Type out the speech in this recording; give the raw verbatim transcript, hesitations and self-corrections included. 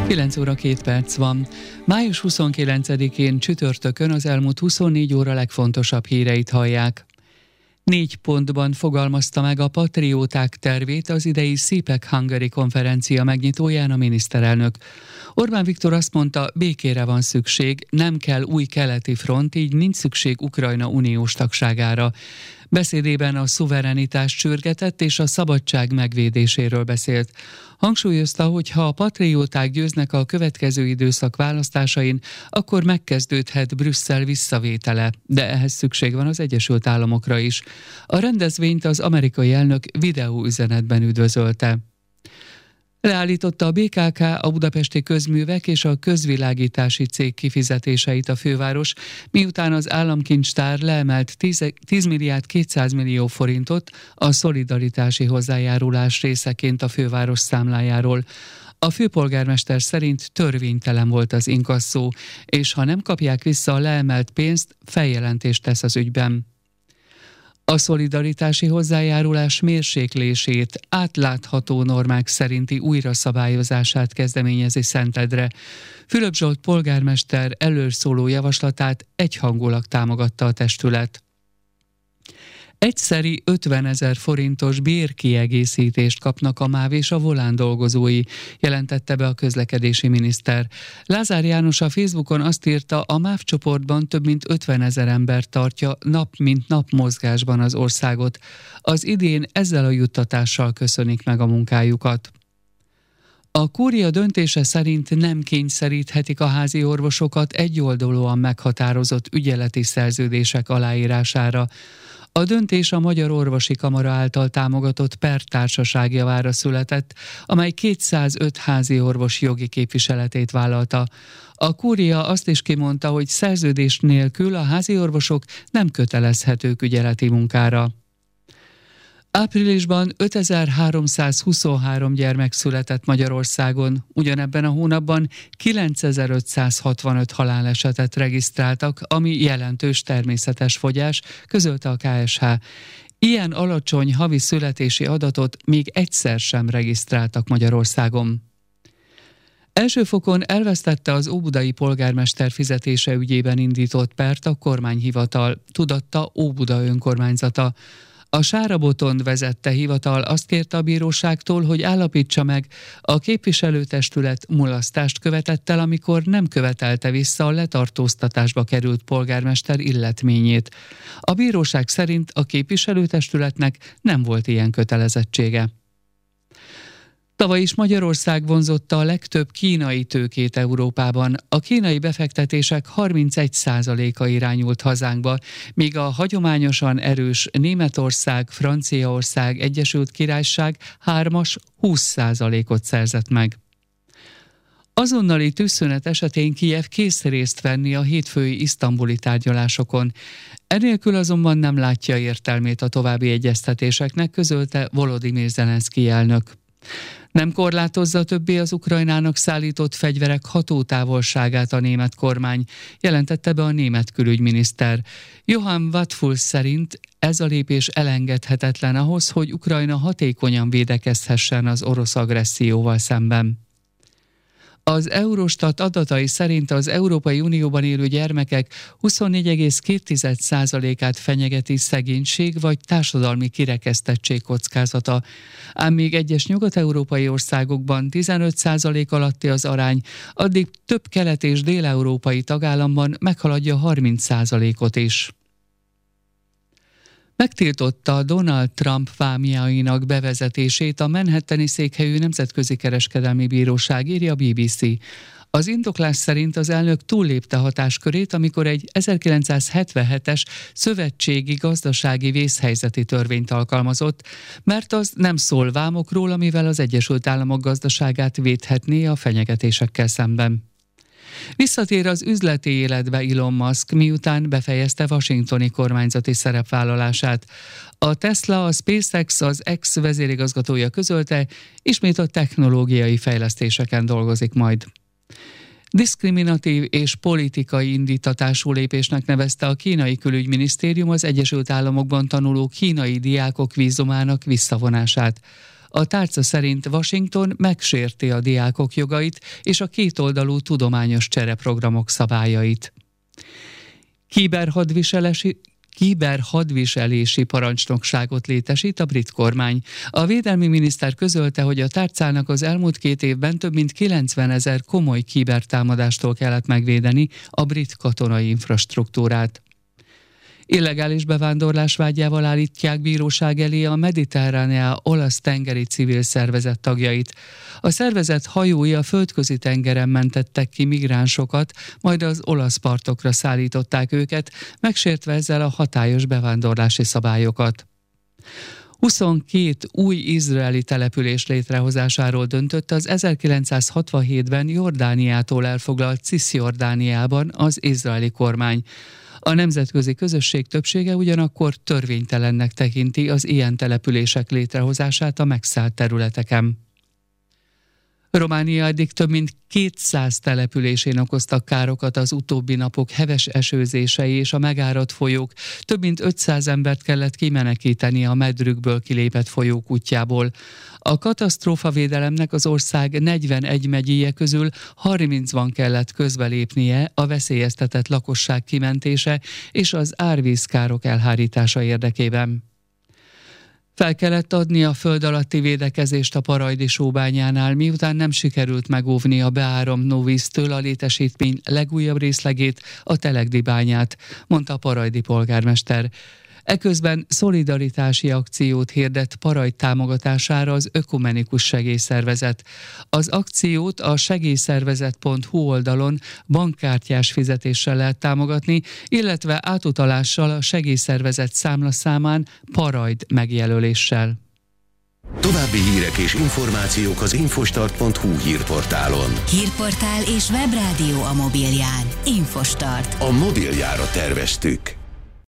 kilenc óra két perc van. május huszonkilencedikén csütörtökön az elmúlt huszonnégy óra legfontosabb híreit hallják. Négy pontban fogalmazta meg a patrióták tervét az idei szépek Hungary konferencia megnyitóján a miniszterelnök. Orbán Viktor azt mondta, békére van szükség, nem kell új keleti front, így nincs szükség Ukrajna uniós tagságára. Beszédében a szuverenitás sürgetett és a szabadság megvédéséről beszélt. Hangsúlyozta, hogy ha a patrióták győznek a következő időszak választásain, akkor megkezdődhet Brüsszel visszavétele, de ehhez szükség van az Egyesült Államokra is. A rendezvényt az amerikai elnök videóüzenetben üdvözölte. Leállította a bé ká ká a budapesti közművek és a közvilágítási cég kifizetéseit a főváros, miután az államkincstár leemelt tíz milliárd kétszáz millió forintot a szolidaritási hozzájárulás részeként a főváros számlájáról. A főpolgármester szerint törvénytelen volt az inkasszó, és ha nem kapják vissza a leemelt pénzt, feljelentést tesz az ügyben. A szolidaritási hozzájárulás mérséklését, átlátható normák szerinti újraszabályozását kezdeményezi Szentendre. Fülöp Zsolt polgármester előszóló javaslatát egyhangulag támogatta a testület. Egyszeri ötvenezer forintos bérkiegészítést kapnak a MÁV és a Volán dolgozói, jelentette be a közlekedési miniszter. Lázár János a Facebookon azt írta, a MÁV csoportban több mint ötvenezer ember tartja nap mint nap mozgásban az országot. Az idén ezzel a juttatással köszönik meg a munkájukat. A kúria döntése szerint nem kényszeríthetik a házi orvosokat egyoldalúan meghatározott ügyeleti szerződések aláírására. A döntés a Magyar Orvosi Kamara által támogatott pertársaság javára született, amely kétszázöt házi orvos jogi képviseletét vállalta. A kúria azt is kimondta, hogy szerződés nélkül a házi orvosok nem kötelezhetők ügyeleti munkára. Áprilisban ötezer-háromszázhuszonhárom gyermek született Magyarországon, ugyanebben a hónapban kilencezer-ötszázhatvanöt halálesetet regisztráltak, ami jelentős természetes fogyás, közölte a ká es há. Ilyen alacsony havi születési adatot még egyszer sem regisztráltak Magyarországon. Első fokon elvesztette az óbudai polgármester fizetése ügyében indított pert a kormányhivatal, tudatta Óbuda önkormányzata. A Sára Botond vezette hivatal azt kérte a bíróságtól, hogy állapítsa meg, a képviselőtestület mulasztást követett el, amikor nem követelte vissza a letartóztatásba került polgármester illetményét. A bíróság szerint a képviselőtestületnek nem volt ilyen kötelezettsége. Tavaly is Magyarország vonzotta a legtöbb kínai tőkét Európában. A kínai befektetések harmincegy százaléka irányult hazánkba, míg a hagyományosan erős Németország, Franciaország, Egyesült Királyság hármas húsz százalékot szerzett meg. Azonnali tűzszünet esetén Kijev kész részt venni a hétfői isztambuli tárgyalásokon. Enélkül azonban nem látja értelmét a további egyeztetéseknek, közölte Volodymyr Zelenszkij elnök. Nem korlátozza többé az Ukrajnának szállított fegyverek hatótávolságát a német kormány, jelentette be a német külügyminiszter. Johann Wattfull szerint ez a lépés elengedhetetlen ahhoz, hogy Ukrajna hatékonyan védekezhessen az orosz agresszióval szemben. Az Eurostat adatai szerint az Európai Unióban élő gyermekek huszonnégy egész két százalékát fenyegeti szegénység vagy társadalmi kirekesztettség kockázata, ám még egyes nyugat-európai országokban tizenöt százalék alatti az arány, addig több kelet- és dél-európai tagállamban meghaladja harminc százalékot is. Megtiltotta Donald Trump vámjainak bevezetését a manhattani székhelyű Nemzetközi Kereskedelmi Bíróság, írja a bé bé cé. Az indoklás szerint az elnök túllépte hatáskörét, amikor egy ezerkilencszázhetvenhetes szövetségi gazdasági vészhelyzeti törvényt alkalmazott, mert az nem szól vámokról, amivel az Egyesült Államok gazdaságát védhetné a fenyegetésekkel szemben. Visszatér az üzleti életbe Elon Musk, miután befejezte washingtoni kormányzati szerepvállalását. A Tesla, a SpaceX, az X vezérigazgatója közölte, ismét a technológiai fejlesztéseken dolgozik majd. Diszkriminatív és politikai indítatású lépésnek nevezte a kínai külügyminisztérium az Egyesült Államokban tanuló kínai diákok vízumának visszavonását. A tárca szerint Washington megsérti a diákok jogait és a kétoldalú tudományos csereprogramok szabályait. Kiberhadviselési Kiberhadviselési parancsnokságot létesít a brit kormány. A védelmi miniszter közölte, hogy a tárcának az elmúlt két évben több mint kilencvenezer komoly kibertámadástól kellett megvédeni a brit katonai infrastruktúrát. Illegális bevándorlás vágyával állítják bíróság elé a Mediterránea olasz tengeri civil szervezet tagjait. A szervezet hajói a földközi tengeren mentettek ki migránsokat, majd az olasz partokra szállították őket, megsértve ezzel a hatályos bevándorlási szabályokat. huszonkét új izraeli település létrehozásáról döntött az ezerkilencszázhatvanhétben Jordániától elfoglalt Cisjordániában az izraeli kormány. A nemzetközi közösség többsége ugyanakkor törvénytelennek tekinti az ilyen települések létrehozását a megszállt területeken. Románia eddig több mint kétszáz településén okoztak károkat az utóbbi napok heves esőzései és a megáradt folyók. Több mint ötszáz embert kellett kimenekíteni a medrükből kilépett folyók útjából. A katasztrófavédelemnek az ország negyvenegy megyéje közül harmincban kellett közbelépnie a veszélyeztetett lakosság kimentése és az árvízkárok elhárítása érdekében. Fel kellett adni a föld alatti védekezést a Parajdi sóbányánál, miután nem sikerült megóvni a beáramló víztől a létesítmény legújabb részlegét, a Telegdi bányát, mondta a parajdi polgármester. Eközben szolidaritási akciót hirdett Parajd támogatására az Ökumenikus Segélyszervezet. Az akciót a segélyszervezet pont hu oldalon bankkártyás fizetéssel lehet támogatni, illetve átutalással a segélyszervezet számlaszámán Parajd megjelöléssel. További hírek és információk az infostart pont hu hírportálon. Hírportál és webrádió a mobilján. Infostart. A mobiljára terveztük.